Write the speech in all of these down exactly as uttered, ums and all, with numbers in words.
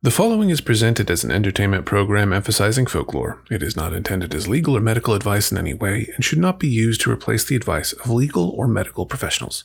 The following is presented as an entertainment program emphasizing folklore. It is not intended as legal or medical advice in any way and should not be used to replace the advice of legal or medical professionals.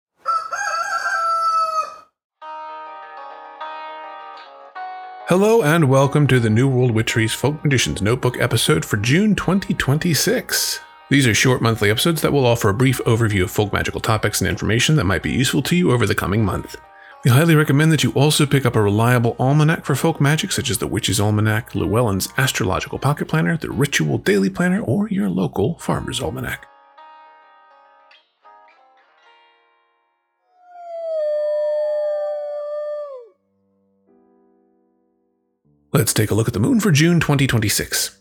Hello and welcome to the New World Witcheries Folk Magician's Notebook episode for June twenty twenty-six. These are short monthly episodes that will offer a brief overview of folk magical topics and information that might be useful to you over the coming month. We highly recommend that you also pick up a reliable almanac for folk magic, such as the Witch's Almanac, Llewellyn's Astrological Pocket Planner, the Ritual Daily Planner, or your local Farmer's Almanac. Let's take a look at the moon for June twenty twenty-six.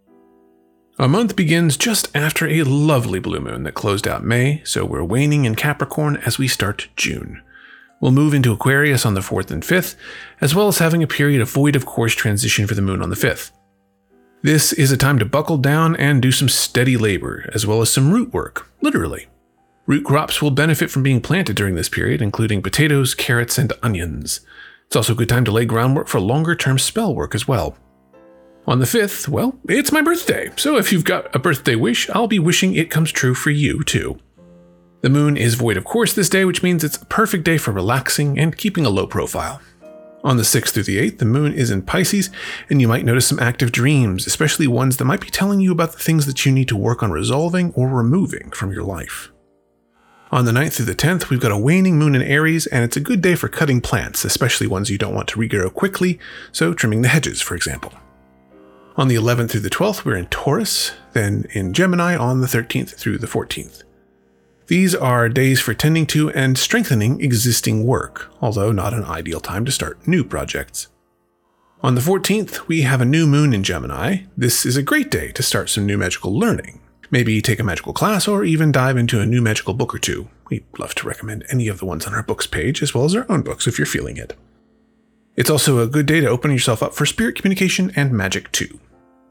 Our month begins just after a lovely blue moon that closed out May, so we're waning in Capricorn as we start June. We'll move into Aquarius on the fourth and fifth, as well as having a period of void of course transition for the moon on the fifth. This is a time to buckle down and do some steady labor, as well as some root work, literally. Root crops will benefit from being planted during this period, including potatoes, carrots, and onions. It's also a good time to lay groundwork for longer-term spell work as well. On the fifth, well, it's my birthday, so if you've got a birthday wish, I'll be wishing it comes true for you too. The moon is void of course this day, which means it's a perfect day for relaxing and keeping a low profile. On the sixth through the eighth, the moon is in Pisces, and you might notice some active dreams, especially ones that might be telling you about the things that you need to work on resolving or removing from your life. On the ninth through the tenth, we've got a waning moon in Aries, and it's a good day for cutting plants, especially ones you don't want to regrow quickly, so trimming the hedges, for example. On the eleventh through the twelfth, we're in Taurus, then in Gemini on the thirteenth through the fourteenth. These are days for tending to and strengthening existing work, although not an ideal time to start new projects. On the fourteenth, we have a new moon in Gemini. This is a great day to start some new magical learning. Maybe take a magical class or even dive into a new magical book or two. We'd love to recommend any of the ones on our books page, as well as our own books if you're feeling it. It's also a good day to open yourself up for spirit communication and magic too.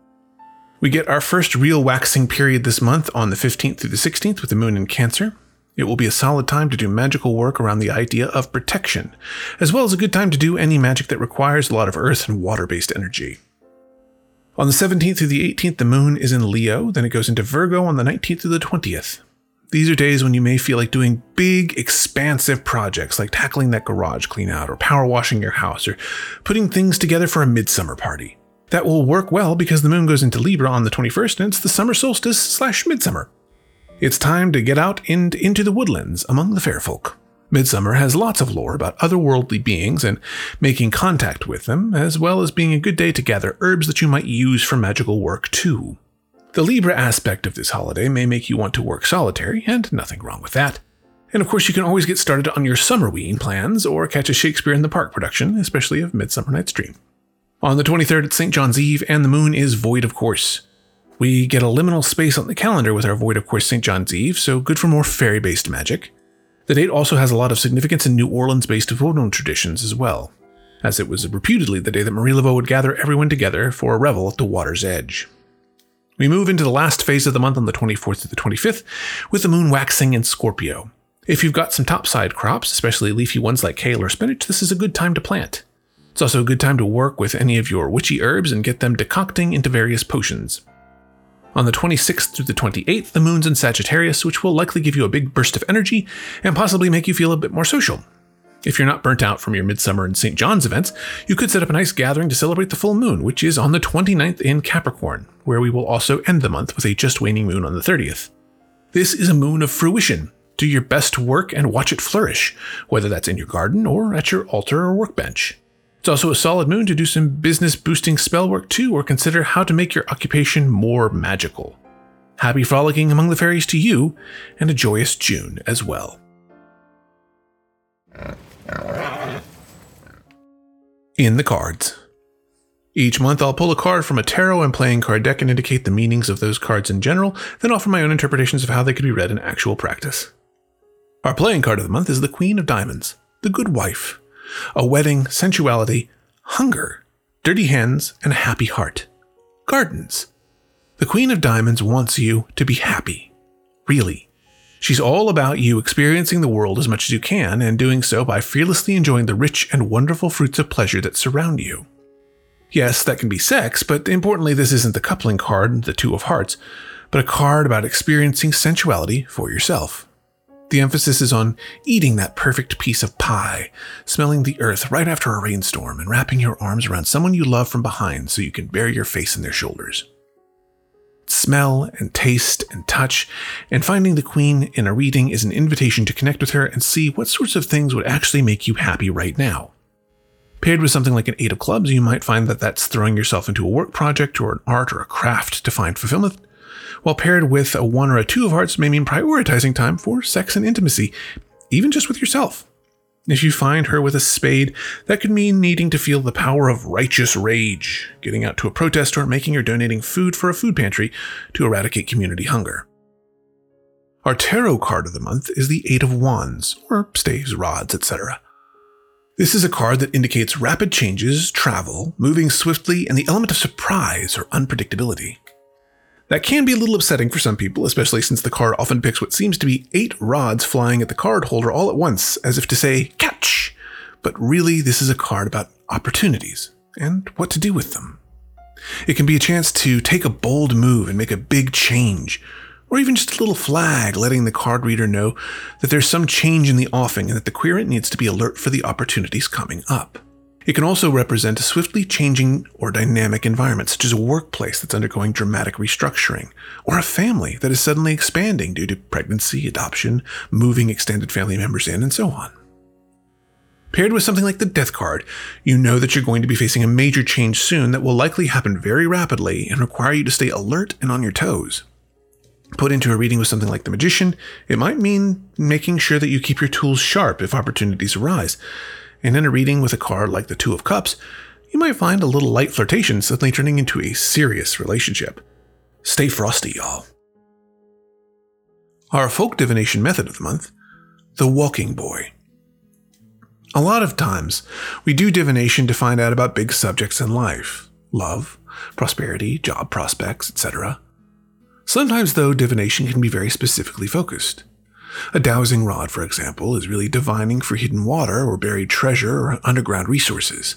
We get our first real waxing period this month on the fifteenth through the sixteenth with the moon in Cancer. It will be a solid time to do magical work around the idea of protection, as well as a good time to do any magic that requires a lot of earth and water-based energy. On the seventeenth through the eighteenth, the moon is in Leo, then it goes into Virgo on the nineteenth through the twentieth. These are days when you may feel like doing big, expansive projects like tackling that garage clean out or power washing your house or putting things together for a midsummer party. That will work well because the moon goes into Libra on the twenty-first and it's the summer solstice slash midsummer. It's time to get out and into the woodlands among the fair folk. Midsummer has lots of lore about otherworldly beings and making contact with them, as well as being a good day to gather herbs that you might use for magical work too. The Libra aspect of this holiday may make you want to work solitary, and nothing wrong with that. And of course you can always get started on your Summerween plans or catch a Shakespeare in the Park production, especially of Midsummer Night's Dream. On the twenty-third, it's Saint John's Eve, and the moon is void of course. We get a liminal space on the calendar with our void of course Saint John's Eve, so good for more fairy-based magic. The date also has a lot of significance in New Orleans-based voodoo traditions as well, as it was reputedly the day that Marie Laveau would gather everyone together for a revel at the water's edge. We move into the last phase of the month on the twenty-fourth to the twenty-fifth, with the moon waxing in Scorpio. If you've got some topside crops, especially leafy ones like kale or spinach, this is a good time to plant. It's also a good time to work with any of your witchy herbs and get them decocting into various potions. On the twenty-sixth through the twenty-eighth, the moon's in Sagittarius, which will likely give you a big burst of energy and possibly make you feel a bit more social. If you're not burnt out from your Midsummer and Saint John's events, you could set up a nice gathering to celebrate the full moon, which is on the twenty-ninth in Capricorn, where we will also end the month with a just waning moon on the thirtieth. This is a moon of fruition. Do your best to work and watch it flourish, whether that's in your garden or at your altar or workbench. It's also a solid moon to do some business-boosting spell work too, or consider how to make your occupation more magical. Happy frolicking among the fairies to you, and a joyous June as well. In the cards. Each month I'll pull a card from a tarot and playing card deck and indicate the meanings of those cards in general, then offer my own interpretations of how they could be read in actual practice. Our playing card of the month is the Queen of Diamonds, the Good Wife. A wedding, sensuality, hunger, dirty hands, and a happy heart. Gardens. The Queen of Diamonds wants you to be happy. Really. She's all about you experiencing the world as much as you can, and doing so by fearlessly enjoying the rich and wonderful fruits of pleasure that surround you. Yes, that can be sex, but importantly, this isn't the coupling card, the Two of Hearts, but a card about experiencing sensuality for yourself. The emphasis is on eating that perfect piece of pie, smelling the earth right after a rainstorm, and wrapping your arms around someone you love from behind so you can bury your face in their shoulders. Smell and taste and touch, and finding the queen in a reading is an invitation to connect with her and see what sorts of things would actually make you happy right now. Paired with something like an Eight of Clubs, you might find that that's throwing yourself into a work project or an art or a craft to find fulfillment, while paired with a One or a Two of Hearts may mean prioritizing time for sex and intimacy, even just with yourself. If you find her with a Spade, that could mean needing to feel the power of righteous rage, getting out to a protest, or making or donating food for a food pantry to eradicate community hunger. Our tarot card of the month is the Eight of Wands, or staves, rods, et cetera. This is a card that indicates rapid changes, travel, moving swiftly, and the element of surprise or unpredictability. That can be a little upsetting for some people, especially since the card often depicts what seems to be eight rods flying at the card holder all at once, as if to say, catch! But really, this is a card about opportunities and what to do with them. It can be a chance to take a bold move and make a big change, or even just a little flag letting the card reader know that there's some change in the offing and that the querent needs to be alert for the opportunities coming up. It can also represent a swiftly changing or dynamic environment, such as a workplace that's undergoing dramatic restructuring, or a family that is suddenly expanding due to pregnancy, adoption, moving extended family members in, and so on. Paired with something like the Death card, you know that you're going to be facing a major change soon that will likely happen very rapidly and require you to stay alert and on your toes. Put into a reading with something like the Magician, it might mean making sure that you keep your tools sharp if opportunities arise. And in a reading with a card like the Two of Cups, you might find a little light flirtation suddenly turning into a serious relationship. Stay frosty, y'all. Our folk divination method of the month, the Walking Boy. A lot of times, we do divination to find out about big subjects in life, love, prosperity, job prospects, et cetera. Sometimes, though, divination can be very specifically focused. A dowsing rod, for example, is really divining for hidden water or buried treasure or underground resources.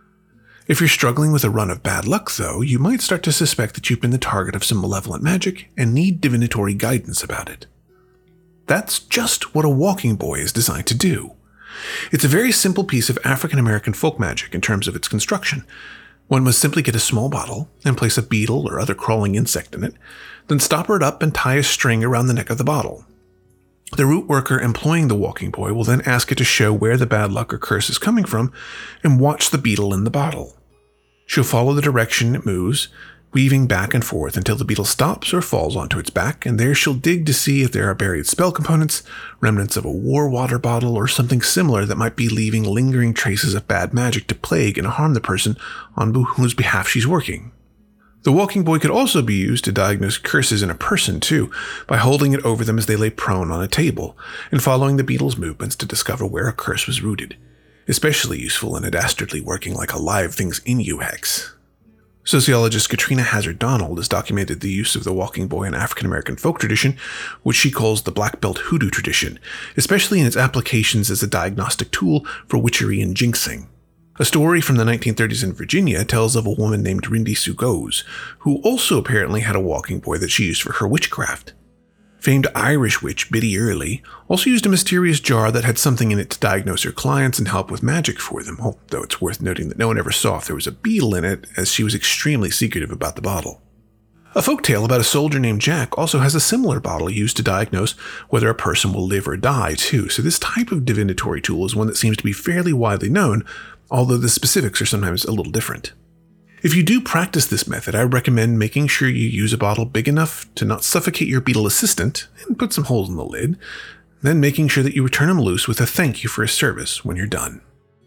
If you're struggling with a run of bad luck, though, you might start to suspect that you've been the target of some malevolent magic and need divinatory guidance about it. That's just what a walking boy is designed to do. It's a very simple piece of African American folk magic in terms of its construction. One must simply get a small bottle and place a beetle or other crawling insect in it, then stopper it up and tie a string around the neck of the bottle. The root worker employing the walking boy will then ask it to show where the bad luck or curse is coming from and watch the beetle in the bottle. She'll follow the direction it moves, weaving back and forth until the beetle stops or falls onto its back, and there she'll dig to see if there are buried spell components, remnants of a war water bottle, or something similar that might be leaving lingering traces of bad magic to plague and harm the person on whose behalf she's working. The walking boy could also be used to diagnose curses in a person, too, by holding it over them as they lay prone on a table, and following the beetle's movements to discover where a curse was rooted. Especially useful in a dastardly working like a live things in you hex. Sociologist Katrina Hazard Donald has documented the use of the walking boy in African American folk tradition, which she calls the black belt hoodoo tradition, especially in its applications as a diagnostic tool for witchery and jinxing. A story from the nineteen thirties in Virginia tells of a woman named Rindy Sugose, who also apparently had a walking boy that she used for her witchcraft. Famed Irish witch Biddy Early also used a mysterious jar that had something in it to diagnose her clients and help with magic for them, although it's worth noting that no one ever saw if there was a beetle in it, as she was extremely secretive about the bottle. A folktale about a soldier named Jack also has a similar bottle used to diagnose whether a person will live or die, too, so this type of divinatory tool is one that seems to be fairly widely known, although the specifics are sometimes a little different. If you do practice this method, I recommend making sure you use a bottle big enough to not suffocate your beetle assistant and put some holes in the lid, then making sure that you return him loose with a thank you for his service when you're done.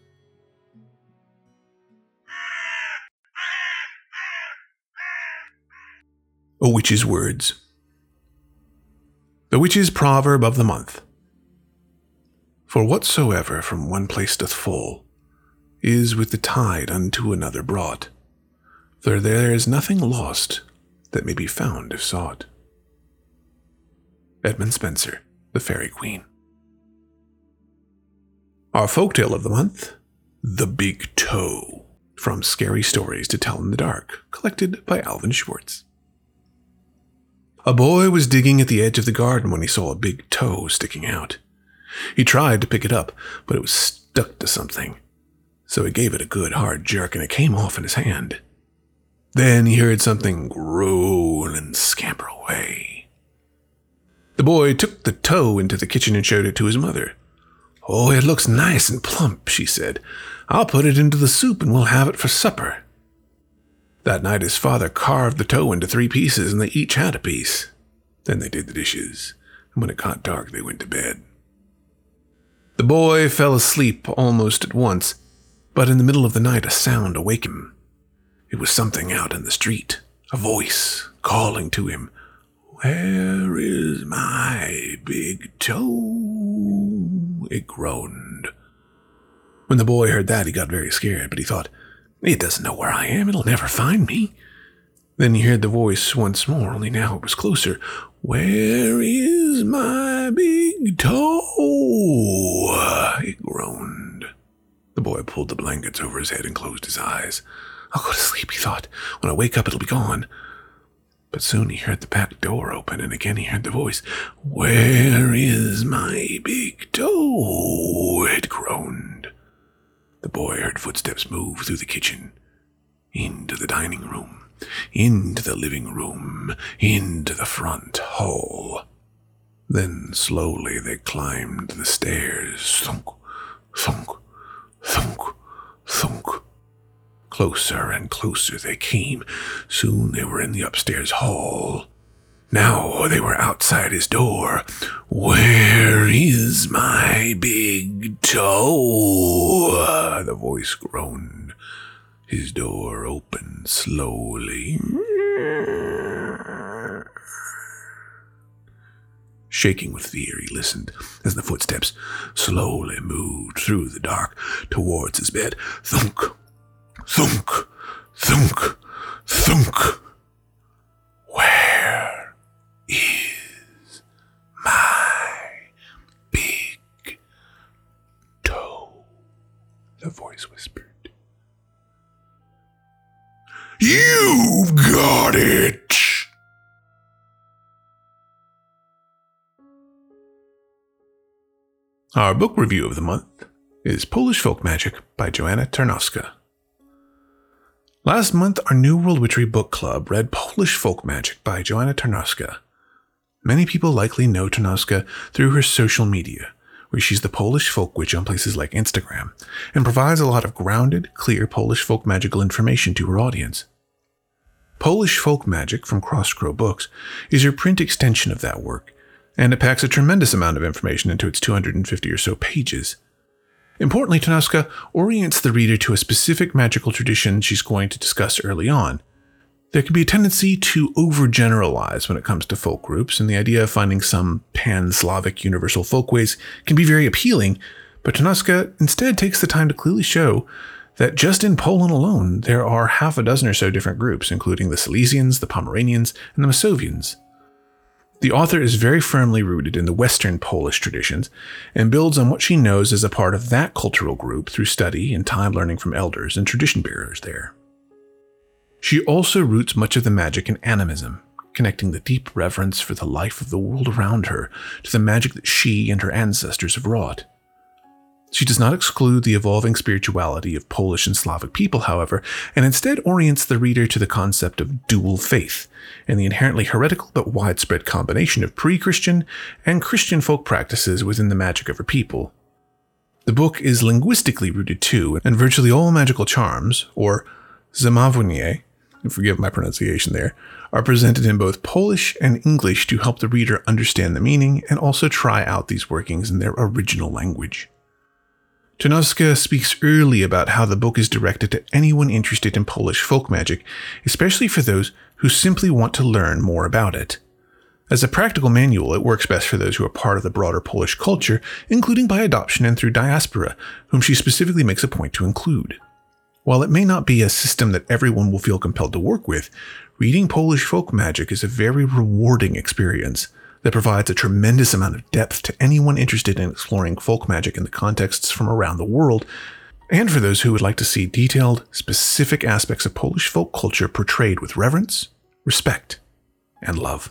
A Witch's Words. The Witch's Proverb of the Month. For whatsoever from one place doth fall, is with the tide unto another brought. For there is nothing lost that may be found if sought. Edmund Spenser, The Fairy Queen. Our folktale of the month, The Big Toe. From Scary Stories to Tell in the Dark, collected by Alvin Schwartz. A boy was digging at the edge of the garden when he saw a big toe sticking out. He tried to pick it up, but it was stuck to something. So he gave it a good hard jerk and it came off in his hand. Then he heard something groan and scamper away. The boy took the toe into the kitchen and showed it to his mother. "Oh, it looks nice and plump," she said. "I'll put it into the soup and we'll have it for supper." That night his father carved the toe into three pieces and they each had a piece. Then they did the dishes, and when it got dark they went to bed. The boy fell asleep almost at once, but in the middle of the night a sound awakened him. It was something out in the street, a voice calling to him. "Where is my big toe?" it groaned. When the boy heard that, he got very scared, but he thought, "It doesn't know where I am, it'll never find me." Then he heard the voice once more, only now it was closer. "Where is my big toe?" it groaned. The boy pulled the blankets over his head and closed his eyes. "I'll go to sleep," he thought. "When I wake up, it'll be gone." But soon he heard the back door open, and again he heard the voice. "Where is my big toe?" it groaned. The boy heard footsteps move through the kitchen, into the dining room, into the living room, into the front hall. Then slowly they climbed the stairs. Thunk, thunk, thunk, thunk. Closer and closer they came. Soon they were in the upstairs hall. Now they were outside his door. "Where is my big toe?" the voice groaned. His door opened slowly. Shaking with fear, he listened as the footsteps slowly moved through the dark towards his bed. Thunk, thunk, thunk, thunk. "Where is my big toe?" the voice whispered. "You've got it!" Our book review of the month is Polish Folk Magic by Joanna Tarnowska. Last month, our New World Witchery Book Club read Polish Folk Magic by Joanna Tarnowska. Many people likely know Tarnowska through her social media, where she's the Polish folk witch on places like Instagram, and provides a lot of grounded, clear Polish folk magical information to her audience. Polish Folk Magic from Crosscrow Books is her print extension of that work, and it packs a tremendous amount of information into its two hundred fifty or so pages. Importantly, Tarnowska orients the reader to a specific magical tradition she's going to discuss early on. There can be a tendency to overgeneralize when it comes to folk groups, and the idea of finding some pan-Slavic universal folkways can be very appealing, but Tarnowska instead takes the time to clearly show that just in Poland alone, there are half a dozen or so different groups, including the Silesians, the Pomeranians, and the Masovians. The author is very firmly rooted in the Western Polish traditions and builds on what she knows as a part of that cultural group through study and time learning from elders and tradition bearers there. She also roots much of the magic in animism, connecting the deep reverence for the life of the world around her to the magic that she and her ancestors have wrought. She does not exclude the evolving spirituality of Polish and Slavic people, however, and instead orients the reader to the concept of dual faith and the inherently heretical but widespread combination of pre-Christian and Christian folk practices within the magic of her people. The book is linguistically rooted too, and virtually all magical charms, or zamówienie, forgive my pronunciation there, are presented in both Polish and English to help the reader understand the meaning and also try out these workings in their original language. Tarnowska speaks early about how the book is directed to anyone interested in Polish folk magic, especially for those who simply want to learn more about it. As a practical manual, it works best for those who are part of the broader Polish culture, including by adoption and through diaspora, whom she specifically makes a point to include. While it may not be a system that everyone will feel compelled to work with, reading Polish folk magic is a very rewarding experience that provides a tremendous amount of depth to anyone interested in exploring folk magic in the contexts from around the world, and for those who would like to see detailed, specific aspects of Polish folk culture portrayed with reverence, respect, and love.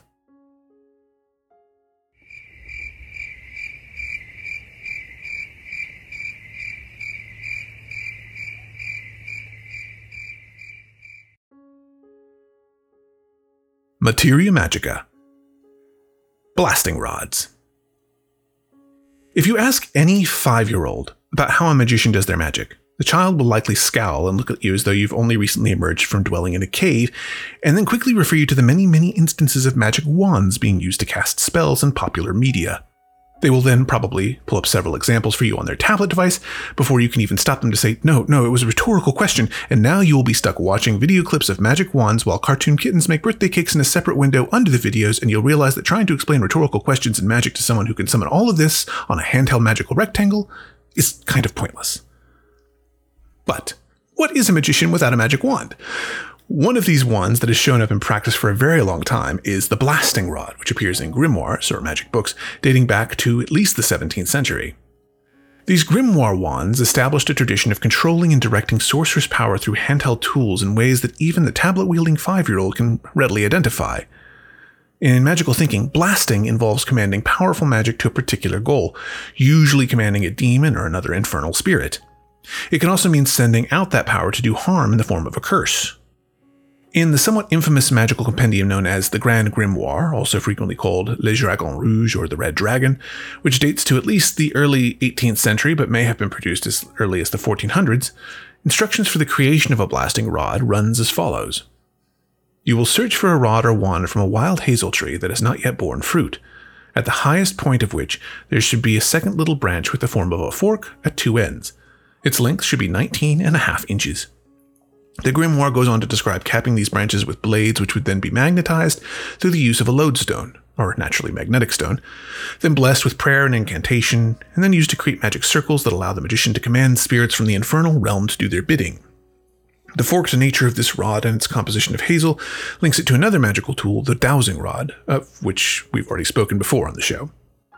Materia Magica. Blasting rods. If you ask any five-year-old about how a magician does their magic, the child will likely scowl and look at you as though you've only recently emerged from dwelling in a cave, and then quickly refer you to the many, many instances of magic wands being used to cast spells in popular media. They will then probably pull up several examples for you on their tablet device before you can even stop them to say, no, no, it was a rhetorical question, and now you will be stuck watching video clips of magic wands while cartoon kittens make birthday cakes in a separate window under the videos, and you'll realize that trying to explain rhetorical questions in magic to someone who can summon all of this on a handheld magical rectangle is kind of pointless. But what is a magician without a magic wand? One of these wands that has shown up in practice for a very long time is the blasting rod, which appears in grimoires, or magic books, dating back to at least the seventeenth century. These grimoire wands established a tradition of controlling and directing sorcerer's power through handheld tools in ways that even the tablet-wielding five-year-old can readily identify. In magical thinking, blasting involves commanding powerful magic to a particular goal, usually commanding a demon or another infernal spirit. It can also mean sending out that power to do harm in the form of a curse. In the somewhat infamous magical compendium known as the Grand Grimoire, also frequently called Le Dragon Rouge or the Red Dragon, which dates to at least the early eighteenth century but may have been produced as early as the fourteen hundreds, instructions for the creation of a blasting rod runs as follows. You will search for a rod or wand from a wild hazel tree that has not yet borne fruit, at the highest point of which there should be a second little branch with the form of a fork at two ends. Its length should be nineteen and a half inches. The grimoire goes on to describe capping these branches with blades which would then be magnetized through the use of a lodestone, or naturally magnetic stone, then blessed with prayer and incantation, and then used to create magic circles that allow the magician to command spirits from the infernal realm to do their bidding. The forked nature of this rod and its composition of hazel links it to another magical tool, the dowsing rod, of which we've already spoken before on the show.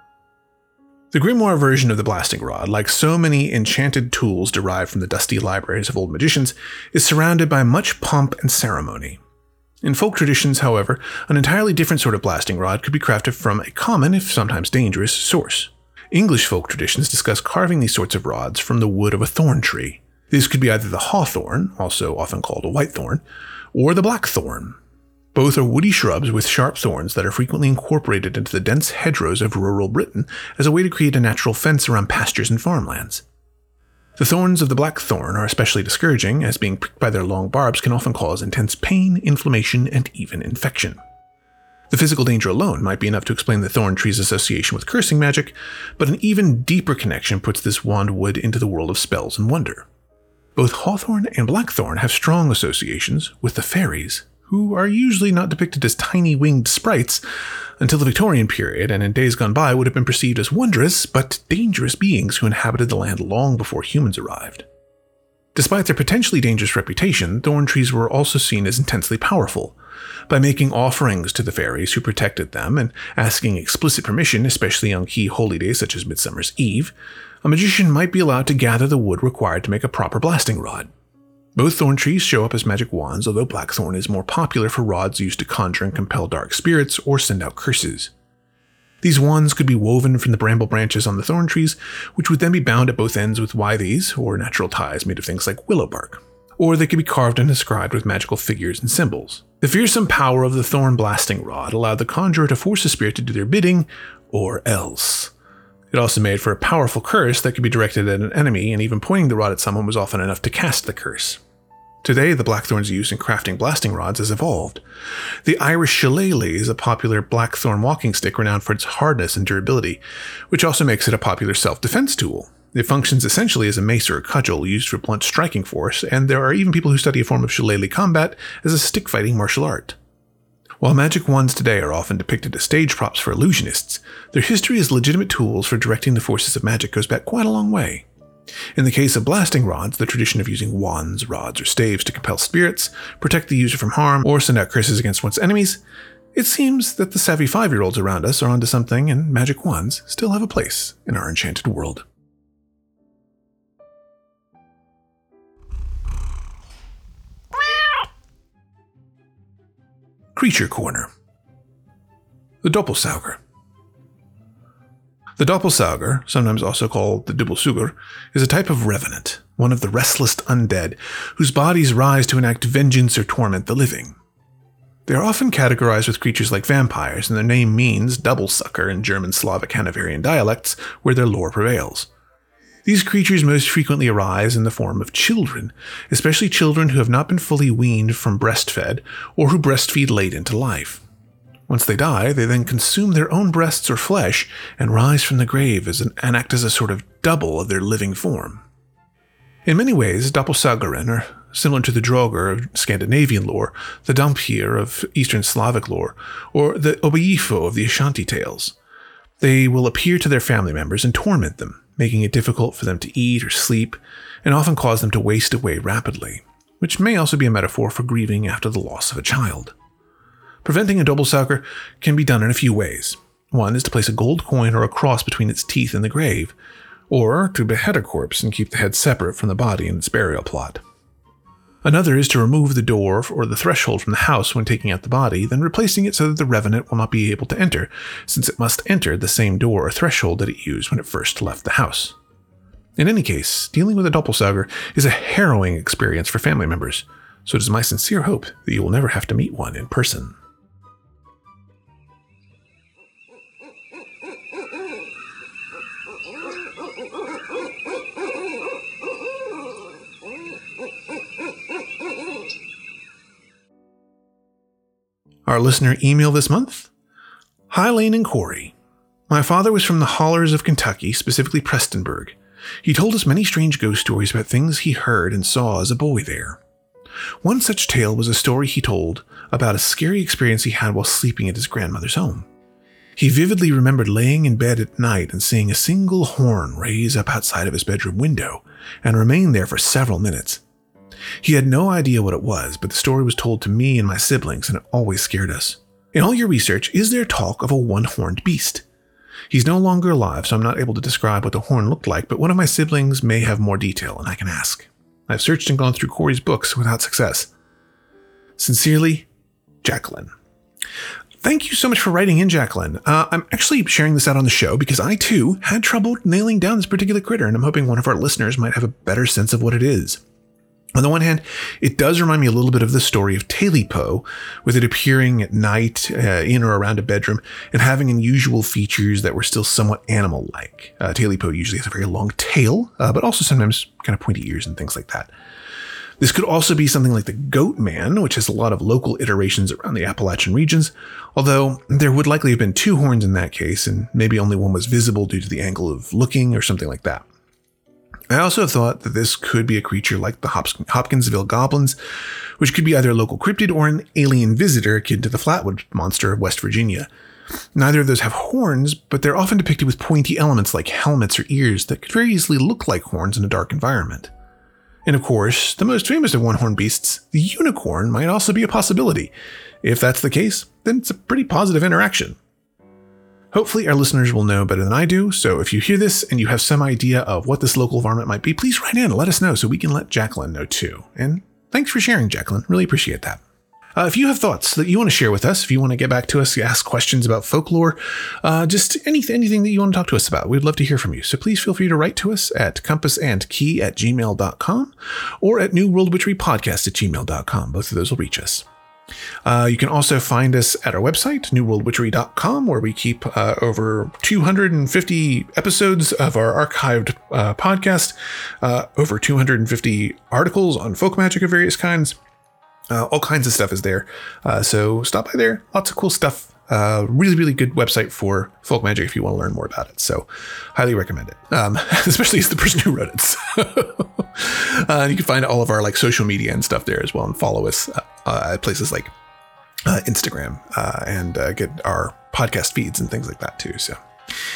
The grimoire version of the blasting rod, like so many enchanted tools derived from the dusty libraries of old magicians, is surrounded by much pomp and ceremony. In folk traditions, however, an entirely different sort of blasting rod could be crafted from a common, if sometimes dangerous, source. English folk traditions discuss carving these sorts of rods from the wood of a thorn tree. This could be either the hawthorn, also often called a whitethorn, or the blackthorn. Both are woody shrubs with sharp thorns that are frequently incorporated into the dense hedgerows of rural Britain as a way to create a natural fence around pastures and farmlands. The thorns of the blackthorn are especially discouraging, as being pricked by their long barbs can often cause intense pain, inflammation, and even infection. The physical danger alone might be enough to explain the thorn tree's association with cursing magic, but an even deeper connection puts this wand wood into the world of spells and wonder. Both hawthorn and blackthorn have strong associations with the fairies, who are usually not depicted as tiny winged sprites until the Victorian period, and in days gone by would have been perceived as wondrous but dangerous beings who inhabited the land long before humans arrived. Despite their potentially dangerous reputation, thorn trees were also seen as intensely powerful. By making offerings to the fairies who protected them and asking explicit permission, especially on key holy days such as Midsummer's Eve, a magician might be allowed to gather the wood required to make a proper blasting rod. Both thorn trees show up as magic wands, although blackthorn is more popular for rods used to conjure and compel dark spirits or send out curses. These wands could be woven from the bramble branches on the thorn trees, which would then be bound at both ends with withes, or natural ties made of things like willow bark. Or they could be carved and inscribed with magical figures and symbols. The fearsome power of the thorn blasting rod allowed the conjurer to force a spirit to do their bidding, or else. It also made for a powerful curse that could be directed at an enemy, and even pointing the rod at someone was often enough to cast the curse. Today, the blackthorn's use in crafting blasting rods has evolved. The Irish shillelagh is a popular blackthorn walking stick renowned for its hardness and durability, which also makes it a popular self-defense tool. It functions essentially as a mace or a cudgel used for blunt striking force, and there are even people who study a form of shillelagh combat as a stick-fighting martial art. While magic wands today are often depicted as stage props for illusionists, their history as legitimate tools for directing the forces of magic goes back quite a long way. In the case of blasting rods, the tradition of using wands, rods, or staves to compel spirits, protect the user from harm, or send out curses against one's enemies, it seems that the savvy five-year-olds around us are onto something, and magic wands still have a place in our enchanted world. Creature Corner. The Doppelsauger. The Doppelsauger, sometimes also called the Doppelsuger, is a type of revenant, one of the restless undead, whose bodies rise to enact vengeance or torment the living. They are often categorized with creatures like vampires, and their name means double sucker in German, Slavic, Hanoverian dialects, where their lore prevails. These creatures most frequently arise in the form of children, especially children who have not been fully weaned from breastfed or who breastfeed late into life. Once they die, they then consume their own breasts or flesh and rise from the grave as an, and act as a sort of double of their living form. In many ways, Doppelsaugeren are similar to the Draugr of Scandinavian lore, the Dhampir of Eastern Slavic lore, or the Obeifo of the Ashanti tales. They will appear to their family members and torment them, making it difficult for them to eat or sleep, and often cause them to waste away rapidly, which may also be a metaphor for grieving after the loss of a child. Preventing a Doppelsauger can be done in a few ways. One is to place a gold coin or a cross between its teeth in the grave, or to behead a corpse and keep the head separate from the body in its burial plot. Another is to remove the door or the threshold from the house when taking out the body, then replacing it so that the revenant will not be able to enter, since it must enter the same door or threshold that it used when it first left the house. In any case, dealing with a Doppelsauger is a harrowing experience for family members, so it is my sincere hope that you will never have to meet one in person. Our listener email this month? Hi, Lane and Corey. My father was from the hollers of Kentucky, specifically Prestonburg. He told us many strange ghost stories about things he heard and saw as a boy there. One such tale was a story he told about a scary experience he had while sleeping at his grandmother's home. He vividly remembered laying in bed at night and seeing a single horn raise up outside of his bedroom window and remain there for several minutes. He had no idea what it was, but the story was told to me and my siblings, and it always scared us. In all your research, is there talk of a one-horned beast? He's no longer alive, so I'm not able to describe what the horn looked like, but one of my siblings may have more detail, and I can ask. I've searched and gone through Corey's books without success. Sincerely, Jacqueline. Thank you so much for writing in, Jacqueline. Uh, I'm actually sharing this out on the show because I, too, had trouble nailing down this particular critter, and I'm hoping one of our listeners might have a better sense of what it is. On the one hand, it does remind me a little bit of the story of Telipo, with it appearing at night uh, in or around a bedroom and having unusual features that were still somewhat animal-like. Uh, Telipo usually has a very long tail, uh, but also sometimes kind of pointy ears and things like that. This could also be something like the Goat Man, which has a lot of local iterations around the Appalachian regions, although there would likely have been two horns in that case, and maybe only one was visible due to the angle of looking or something like that. I also thought that this could be a creature like the Hopkinsville Goblins, which could be either a local cryptid or an alien visitor akin to the Flatwood Monster of West Virginia. Neither of those have horns, but they're often depicted with pointy elements like helmets or ears that could very easily look like horns in a dark environment. And of course, the most famous of one-horned beasts, the unicorn, might also be a possibility. If that's the case, then it's a pretty positive interaction. Hopefully our listeners will know better than I do, so if you hear this and you have some idea of what this local varmint might be, please write in and let us know so we can let Jacqueline know too. And thanks for sharing, Jacqueline. Really appreciate that. Uh, if you have thoughts that you want to share with us, if you want to get back to us, ask questions about folklore, uh, just anything, anything that you want to talk to us about, we'd love to hear from you. So please feel free to write to us at compassandkey at gmail dot com or at New World Witchery Podcast at gmail dot com. Both of those will reach us. Uh, you can also find us at our website, new world witchery dot com, where we keep uh, over two hundred fifty episodes of our archived uh, podcast, uh, over two hundred fifty articles on folk magic of various kinds. Uh, all kinds of stuff is there. Uh, so stop by there. Lots of cool stuff. Uh, really, really good website for folk magic if you want to learn more about it. So highly recommend it, um, especially as the person who wrote it. So, uh, you can find all of our like social media and stuff there as well, and follow us uh, uh, at places like uh, Instagram uh, and uh, get our podcast feeds and things like that too. So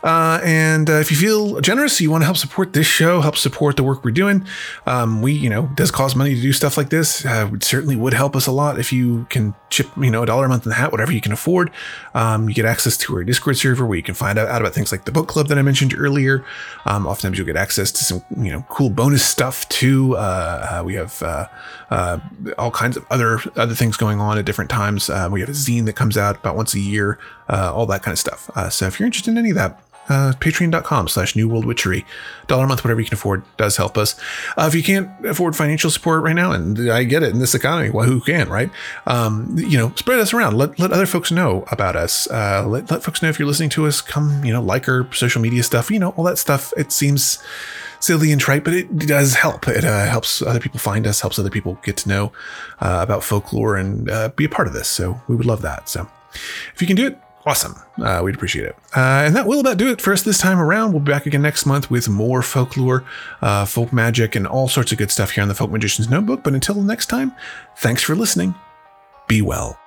Uh, and uh, if you feel generous, you want to help support this show, help support the work we're doing. Um, we, you know, does cost money to do stuff like this. Uh, it certainly would help us a lot if you can chip, you know, a dollar a month in the hat, whatever you can afford. Um, you get access to our Discord server where you can find out, out about things like the book club that I mentioned earlier. Um, oftentimes you'll get access to some, you know, cool bonus stuff too. Uh, uh, we have uh, uh, all kinds of other other things going on at different times. Uh, we have a zine that comes out about once a year, uh, all that kind of stuff. Uh, so if you're interested in any of that, Uh, patreon.com slash New World Witchery. Dollar a month, whatever you can afford, does help us. Uh, if you can't afford financial support right now, and I get it in this economy, well, who can, right? Um, you know, spread us around. Let let other folks know about us. Uh, let, let folks know if you're listening to us. Come, you know, like our social media stuff, you know, all that stuff. It seems silly and trite, but it does help. It uh, helps other people find us, helps other people get to know uh, about folklore and uh, be a part of this. So we would love that. So if you can do it, awesome. Uh, we'd appreciate it. Uh, and that will about do it for us this time around. We'll be back again next month with more folklore, uh, folk magic, and all sorts of good stuff here on the Folk Magician's Notebook. But until next time, thanks for listening. Be well.